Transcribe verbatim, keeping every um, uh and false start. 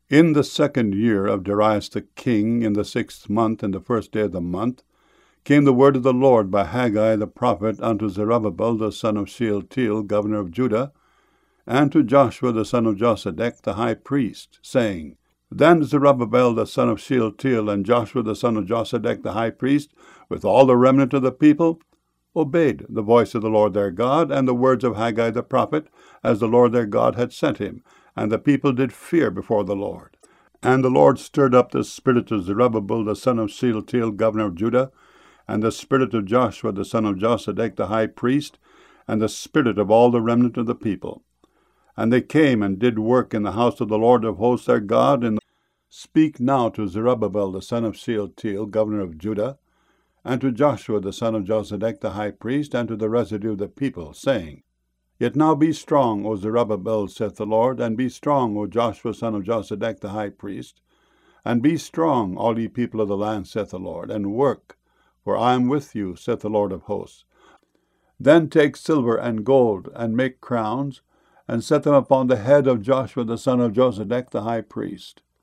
In the second year of Darius the king, in the sixth month, in the first day of the month, came the word of the Lord by Haggai the prophet unto Zerubbabel the son of Shealtiel, governor of Judah, and to Joshua the son of Josedech the high priest, saying, Then Zerubbabel the son of Shealtiel and Joshua the son of Josedech the high priest, with all the remnant of the people, obeyed the voice of the Lord their God, and the words of Haggai the prophet, as the Lord their God had sent him. And the people did fear before the Lord. And the Lord stirred up the spirit of Zerubbabel the son of Shealtiel, governor of Judah, and the spirit of Joshua the son of Josedech the high priest, and the spirit of all the remnant of the people. And they came and did work in the house of the Lord of hosts their God. And speak now to Zerubbabel the son of Shealtiel, governor of Judah, and to Joshua the son of Josedech the high priest, and to the residue of the people, saying, Yet now be strong, O Zerubbabel, saith the Lord, and be strong, O Joshua son of Josedech the high priest, and be strong, all ye people of the land, saith the Lord, and work, for I am with you, saith the Lord of hosts. Then take silver and gold, and make crowns, and set them upon the head of Joshua the son of Josedech the high priest.